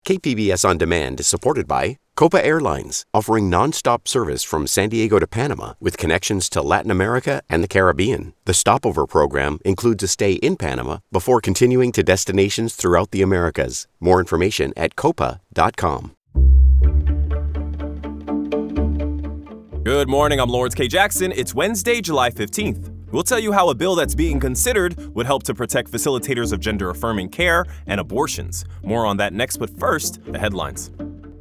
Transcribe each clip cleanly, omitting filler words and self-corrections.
KPBS On Demand is supported by Copa Airlines, offering nonstop service from San Diego to Panama with connections to Latin America and the Caribbean. The stopover program includes a stay in Panama before continuing to destinations throughout the Americas. More information at copa.com. Good morning, I'm Lawrence K. Jackson. It's Wednesday, July 15th. We'll tell you how a bill that's being considered would help to protect facilitators of gender-affirming care and abortions. More on that next, but first, the headlines.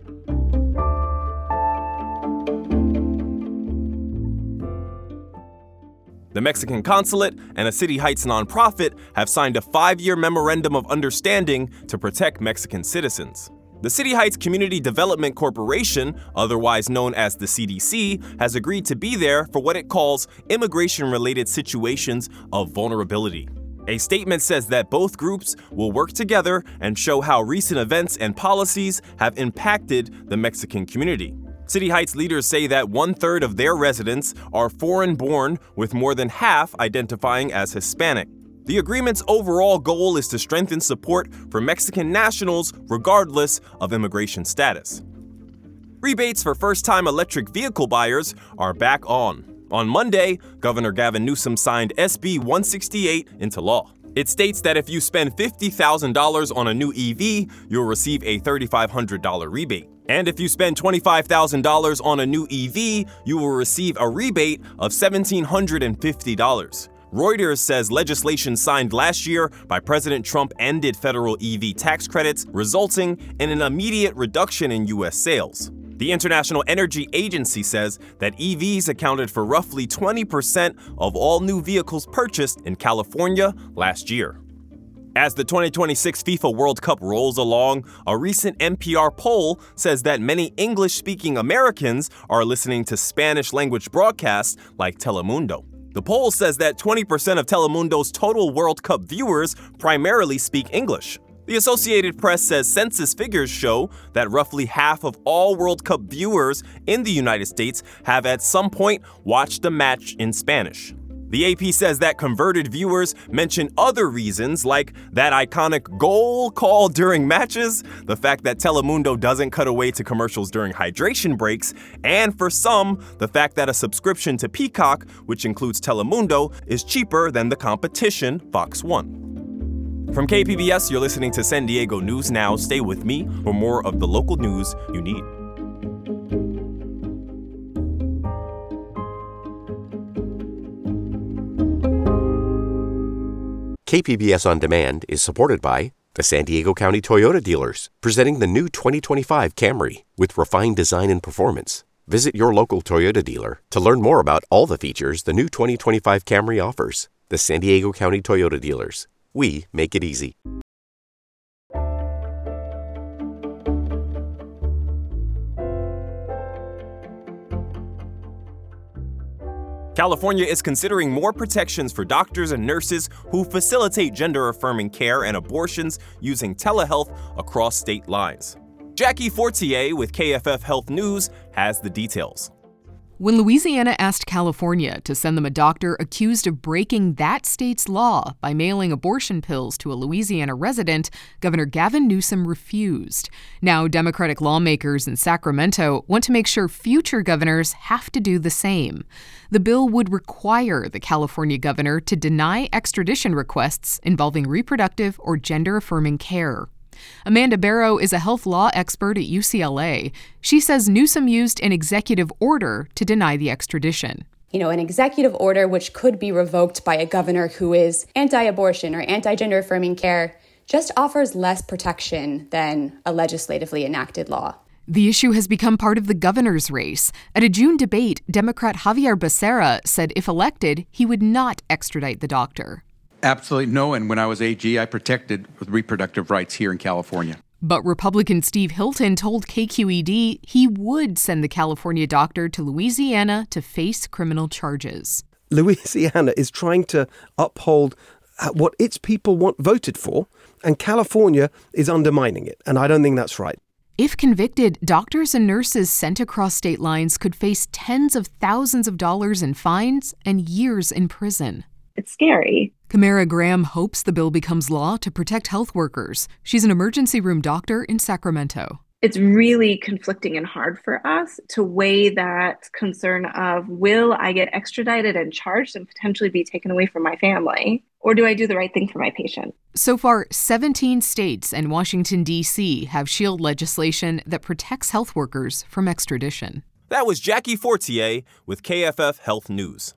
The Mexican consulate and a City Heights nonprofit have signed a 5-year memorandum of understanding to protect Mexican citizens. The City Heights Community Development Corporation, otherwise known as the CDC, has agreed to be there for what it calls immigration-related situations of vulnerability. A statement says that both groups will work together and show how recent events and policies have impacted the Mexican community. City Heights leaders say that 1/3 of their residents are foreign-born, with more than half identifying as Hispanic. The agreement's overall goal is to strengthen support for Mexican nationals regardless of immigration status. Rebates for first-time electric vehicle buyers are back on. On Monday, Governor Gavin Newsom signed SB 168 into law. It states that if you spend $50,000 on a new EV, you'll receive a $3,500 rebate. And if you spend $25,000 on a new EV, you will receive a rebate of $1,750. Reuters says legislation signed last year by President Trump ended federal EV tax credits, resulting in an immediate reduction in U.S. sales. The International Energy Agency says that EVs accounted for roughly 20% of all new vehicles purchased in California last year. As the 2026 FIFA World Cup rolls along, a recent NPR poll says that many English-speaking Americans are listening to Spanish-language broadcasts like Telemundo. The poll says that 20% of Telemundo's total World Cup viewers primarily speak English. The Associated Press says census figures show that roughly half of all World Cup viewers in the United States have at some point watched a match in Spanish. The AP says that converted viewers mention other reasons like that iconic goal call during matches, the fact that Telemundo doesn't cut away to commercials during hydration breaks, and for some, the fact that a subscription to Peacock, which includes Telemundo, is cheaper than the competition, Fox One. From KPBS, you're listening to San Diego News Now. Stay with me for more of the local news you need. KPBS On Demand is supported by the San Diego County Toyota dealers, presenting the new 2025 Camry with refined design and performance. Visit your local Toyota dealer to learn more about all the features the new 2025 Camry offers. The San Diego County Toyota dealers. We make it easy. California is considering more protections for doctors and nurses who facilitate gender-affirming care and abortions using telehealth across state lines. Jackie Fortier with KFF Health News has the details. When Louisiana asked California to send them a doctor accused of breaking that state's law by mailing abortion pills to a Louisiana resident, Governor Gavin Newsom refused. Now, Democratic lawmakers in Sacramento want to make sure future governors have to do the same. The bill would require the California governor to deny extradition requests involving reproductive or gender-affirming care. Amanda Barrow is a health law expert at UCLA. She says Newsom used an executive order to deny the extradition. An executive order which could be revoked by a governor who is anti-abortion or anti-gender affirming care just offers less protection than a legislatively enacted law. The issue has become part of the governor's race. At a June debate, Democrat Javier Becerra said if elected, he would not extradite the doctor. Absolutely no, and when I was AG, I protected reproductive rights here in California. But Republican Steve Hilton told KQED he would send the California doctor to Louisiana to face criminal charges. Louisiana is trying to uphold what its people voted for, and California is undermining it, and I don't think that's right. If convicted, doctors and nurses sent across state lines could face tens of thousands of dollars in fines and years in prison. It's scary. Camara Graham hopes the bill becomes law to protect health workers. She's an emergency room doctor in Sacramento. It's really conflicting and hard for us to weigh that concern of, will I get extradited and charged and potentially be taken away from my family? Or do I do the right thing for my patient? So far, 17 states and Washington, D.C. have shield legislation that protects health workers from extradition. That was Jackie Fortier with KFF Health News.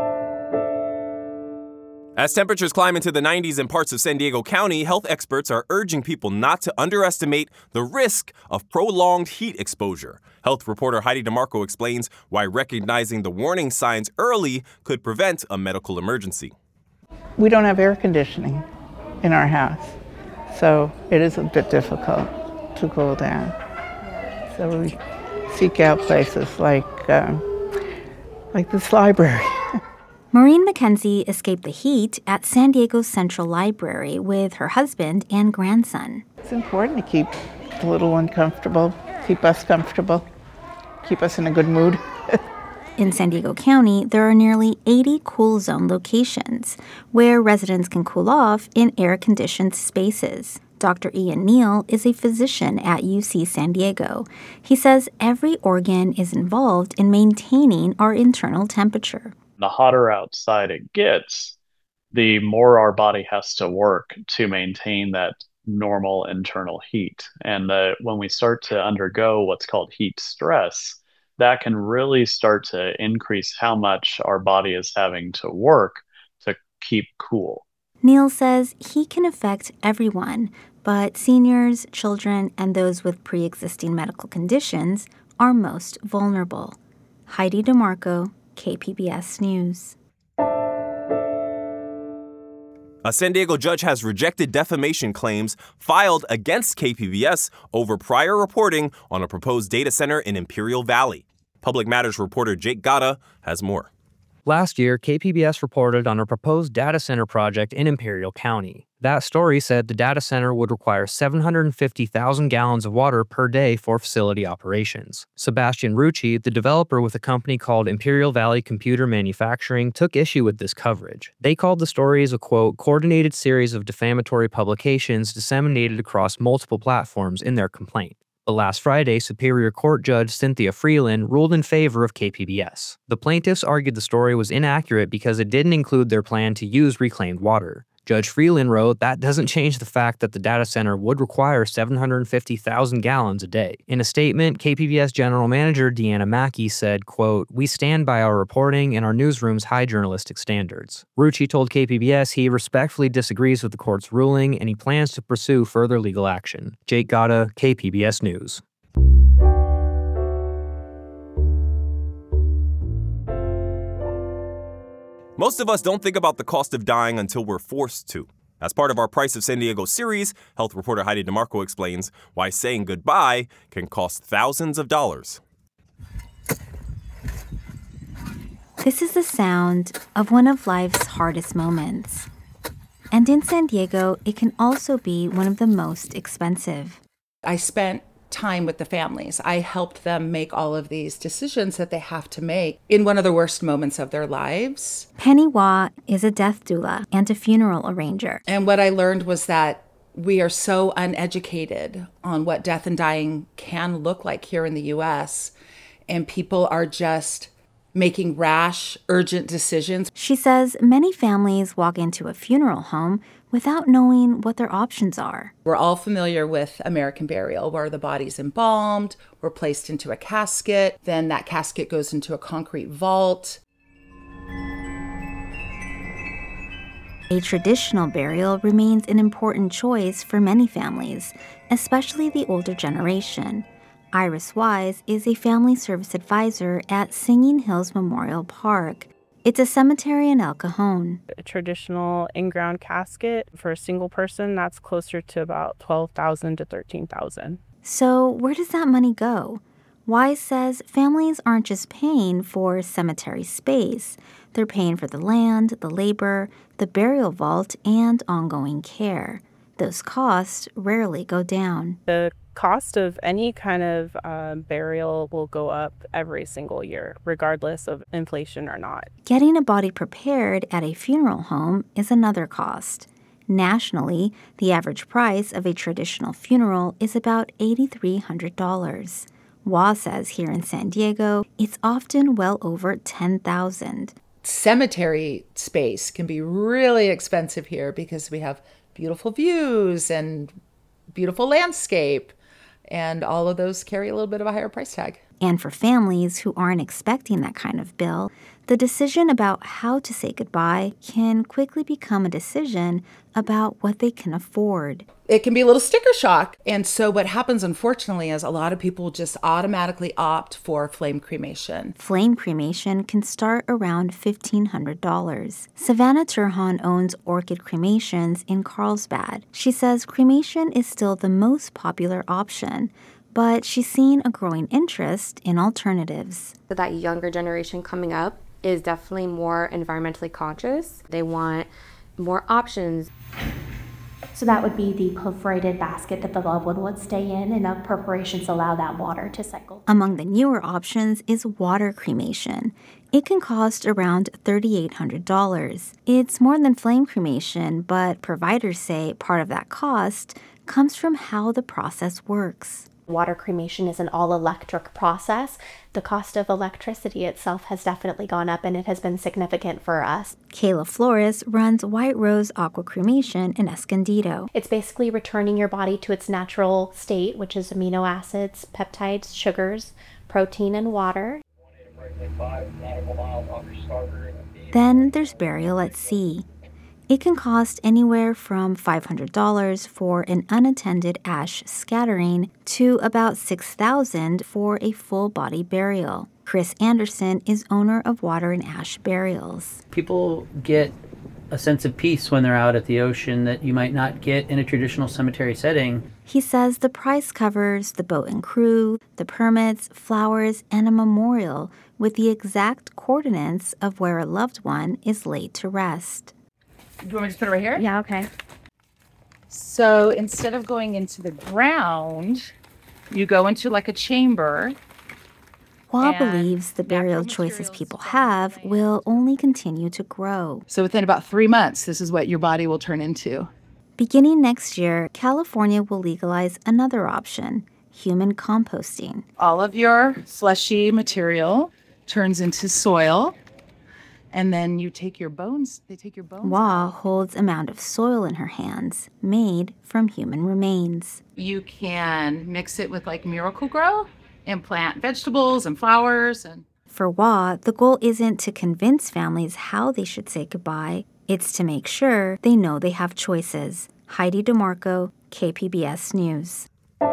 As temperatures climb into the 90s in parts of San Diego County, health experts are urging people not to underestimate the risk of prolonged heat exposure. Health reporter Heidi DeMarco explains why recognizing the warning signs early could prevent a medical emergency. We don't have air conditioning in our house, so it is a bit difficult to cool down. So we seek out places like this library. Maureen McKenzie escaped the heat at San Diego's Central Library with her husband and grandson. It's important to keep the little one comfortable, keep us comfortable, keep us in a good mood. In San Diego County, there are nearly 80 cool zone locations where residents can cool off in air-conditioned spaces. Dr. Ian Neal is a physician at UC San Diego. He says every organ is involved in maintaining our internal temperature. The hotter outside it gets, the more our body has to work to maintain that normal internal heat. And when we start to undergo what's called heat stress, that can really start to increase how much our body is having to work to keep cool. Neil says he can affect everyone, but seniors, children, and those with pre-existing medical conditions are most vulnerable. Heidi DeMarco, KPBS News. A San Diego judge has rejected defamation claims filed against KPBS over prior reporting on a proposed data center in Imperial Valley. Public Matters reporter Jake Gatta has more. Last year, KPBS reported on a proposed data center project in Imperial County. That story said the data center would require 750,000 gallons of water per day for facility operations. Sebastian Rucci, the developer with a company called Imperial Valley Computer Manufacturing, took issue with this coverage. They called the stories a, quote, coordinated series of defamatory publications disseminated across multiple platforms in their complaint. But last Friday, Superior Court Judge Cynthia Freeland ruled in favor of KPBS. The plaintiffs argued the story was inaccurate because it didn't include their plan to use reclaimed water. Judge Freeland wrote that doesn't change the fact that the data center would require 750,000 gallons a day. In a statement, KPBS General Manager Deanna Mackey said, quote, we stand by our reporting and our newsroom's high journalistic standards. Rucci told KPBS he respectfully disagrees with the court's ruling and he plans to pursue further legal action. Jake Gatta, KPBS News. Most of us don't think about the cost of dying until we're forced to. As part of our Price of San Diego series, health reporter Heidi DeMarco explains why saying goodbye can cost thousands of dollars. This is the sound of one of life's hardest moments. And in San Diego, it can also be one of the most expensive. I spent time with the families. I helped them make all of these decisions that they have to make in one of the worst moments of their lives. Penny Wah is a death doula and a funeral arranger. And what I learned was that we are so uneducated on what death and dying can look like here in the U.S., and people are just making rash, urgent decisions. She says many families walk into a funeral home without knowing what their options are. We're all familiar with American burial, where the body's embalmed, we're placed into a casket, then that casket goes into a concrete vault. A traditional burial remains an important choice for many families, especially the older generation. Iris Wise is a family service advisor at Singing Hills Memorial Park. It's a cemetery in El Cajon. A traditional in-ground casket for a single person, that's closer to about $12,000 to $13,000. So where does that money go? Wise says families aren't just paying for cemetery space. They're paying for the land, the labor, the burial vault, and ongoing care. Those costs rarely go down. The Cost of any kind of burial will go up every single year, regardless of inflation or not. Getting a body prepared at a funeral home is another cost. Nationally, the average price of a traditional funeral is about $8,300. Wah says here in San Diego, it's often well over $10,000. Cemetery space can be really expensive here because we have beautiful views and beautiful landscape, and all of those carry a little bit of a higher price tag. And for families who aren't expecting that kind of bill, the decision about how to say goodbye can quickly become a decision about what they can afford. It can be a little sticker shock. And so what happens, unfortunately, is a lot of people just automatically opt for flame cremation. Flame cremation can start around $1,500. Savannah Turhan owns Orchid Cremations in Carlsbad. She says cremation is still the most popular option, but she's seen a growing interest in alternatives. So that younger generation coming up is definitely more environmentally conscious. They want more options. So that would be the perforated basket that the loved one would stay in, and the perforations allow that water to cycle. Among the newer options is water cremation. It can cost around $3,800. It's more than flame cremation, but providers say part of that cost comes from how the process works. Water cremation is an all-electric process. The cost of electricity itself has definitely gone up, and it has been significant for us. Kayla Flores runs White Rose Aqua Cremation in Escondido. It's basically returning your body to its natural state, which is amino acids, peptides, sugars, protein, and water. Then there's burial at sea. It can cost anywhere from $500 for an unattended ash scattering to about $6,000 for a full-body burial. Chris Anderson is owner of Water and Ash Burials. People get a sense of peace when they're out at the ocean that you might not get in a traditional cemetery setting. He says the price covers the boat and crew, the permits, flowers, and a memorial with the exact coordinates of where a loved one is laid to rest. Do you want me to just put it right here? Yeah, okay. So instead of going into the ground, you go into like a chamber. Wah believes the burial choices people have will only continue to grow. So within about 3 months, this is what your body will turn into. Beginning next year, California will legalize another option, human composting. All of your fleshy material turns into soil. And then you take your bones, they take your bones. Wah holds a mound of soil in her hands, made from human remains. You can mix it with like Miracle-Gro and plant vegetables and flowers. For Wah, the goal isn't to convince families how they should say goodbye. It's to make sure they know they have choices. Heidi DeMarco, KPBS News.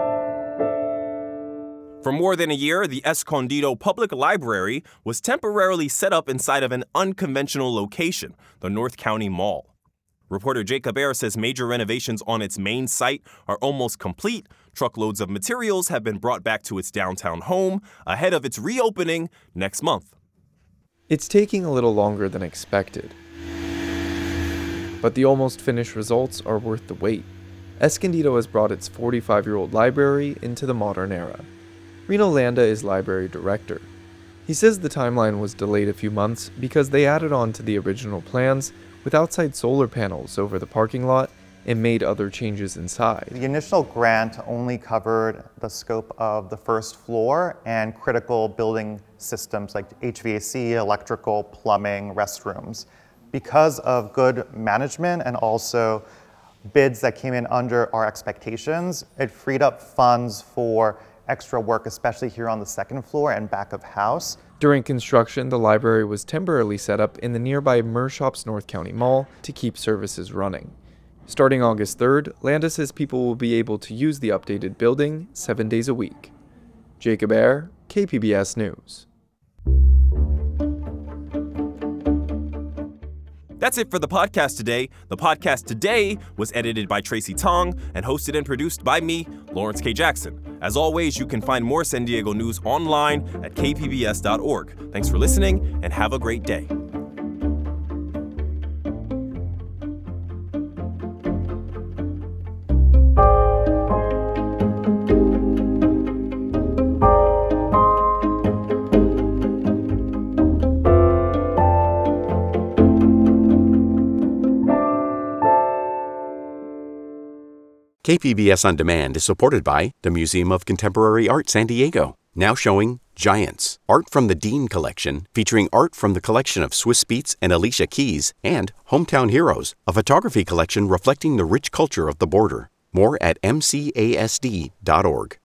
For more than a year, the Escondido Public Library was temporarily set up inside of an unconventional location, the North County Mall. Reporter Jacob Ayer says major renovations on its main site are almost complete. Truckloads of materials have been brought back to its downtown home ahead of its reopening next month. It's taking a little longer than expected, but the almost finished results are worth the wait. Escondido has brought its 45-year-old library into the modern era. Reno Landa is library director. He says the timeline was delayed a few months because they added on to the original plans with outside solar panels over the parking lot and made other changes inside. The initial grant only covered the scope of the first floor and critical building systems like HVAC, electrical, plumbing, restrooms. Because of good management and also bids that came in under our expectations, it freed up funds for extra work, especially here on the second floor and back of house. During construction, the library was temporarily set up in the nearby Mershops North County Mall to keep services running. Starting August 3rd, Landa says people will be able to use the updated building 7 days a week. Jacob Ayer, KPBS News. That's it for the podcast today. The podcast today was edited by Tracy Tong and hosted and produced by me, Lawrence K. Jackson. As always, you can find more San Diego news online at kpbs.org. Thanks for listening and have a great day. KPBS On Demand is supported by the Museum of Contemporary Art San Diego, now showing Giants, art from the Dean Collection, featuring art from the collection of Swiss Beats and Alicia Keys, and Hometown Heroes, a photography collection reflecting the rich culture of the border. More at mcasd.org.